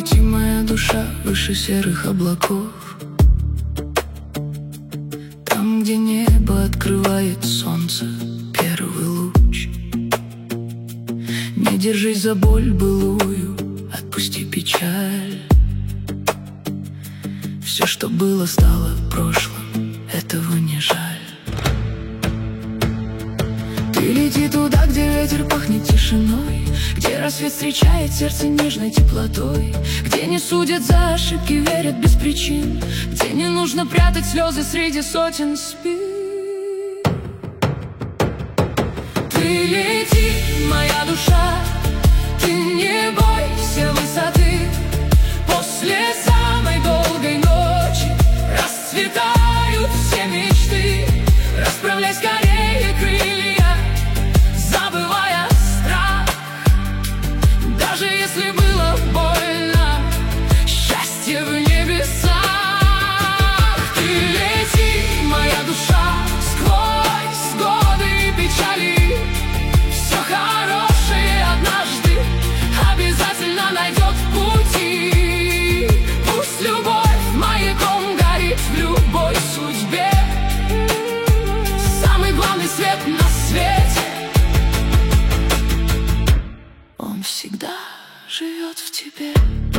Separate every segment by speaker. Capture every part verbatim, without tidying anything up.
Speaker 1: лети, моя душа, выше серых облаков, там, где небо открывает солнце первый луч. Не держись за боль былую, отпусти печаль. Все, что было, стало прошлым, этого не жаль. Ты лети туда, где ветер пахнет тишиной, где рассвет встречает сердце нежной теплотой, где не судят за ошибки, верят без причин, где не нужно прятать слезы среди сотен спин. Ты лети, моя душа, ты не бойся высоты. После самой долгой ночи расцветают все мечты. Расправляй скорее крылья, забывая страх. Даже если было больно, счастье в небесах. Ты лети, моя душа, сквозь годы и печали. Все хорошее однажды обязательно найдет пути. Пусть любовь маяком горит в любой судьбе. Самый главный свет на свете, он всегда живет в тебе.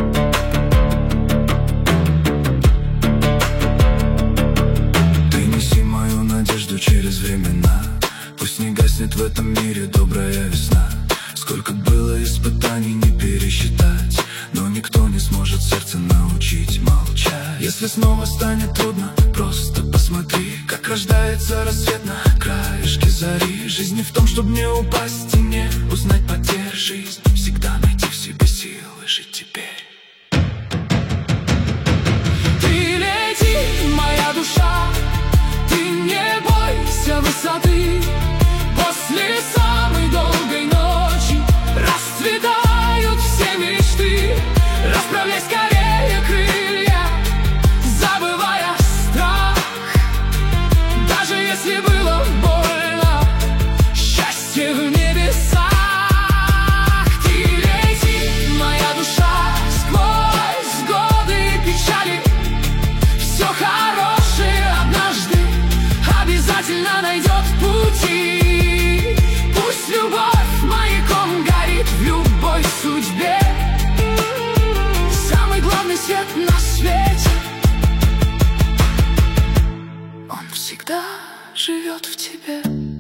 Speaker 2: Ты неси мою надежду через времена. Пусть не гаснет в этом мире добрая весна. Сколько было испытаний не пересчитать, но никто не сможет сердце научить молчать. Если снова станет трудно, просто посмотри, как рождается рассвет на краешке зари. Жизнь не в том, чтобы не упасть и не узнать потерь. Жизнь всегда найти в себе силы жить теперь.
Speaker 1: Ты лети, моя душа, ты не бойся высоты. После самой долгой ночи расцветают все мечты. Расправляй скорее крылья, забывая страх. Даже если было больно, счастье в небесах. Ты лети, моя душа, сквозь годы и печали. Все хорошее однажды обязательно найдет пути. Пусть любовь маяком горит в любой судьбе. Самый главный свет на свете, он всегда живет в тебе.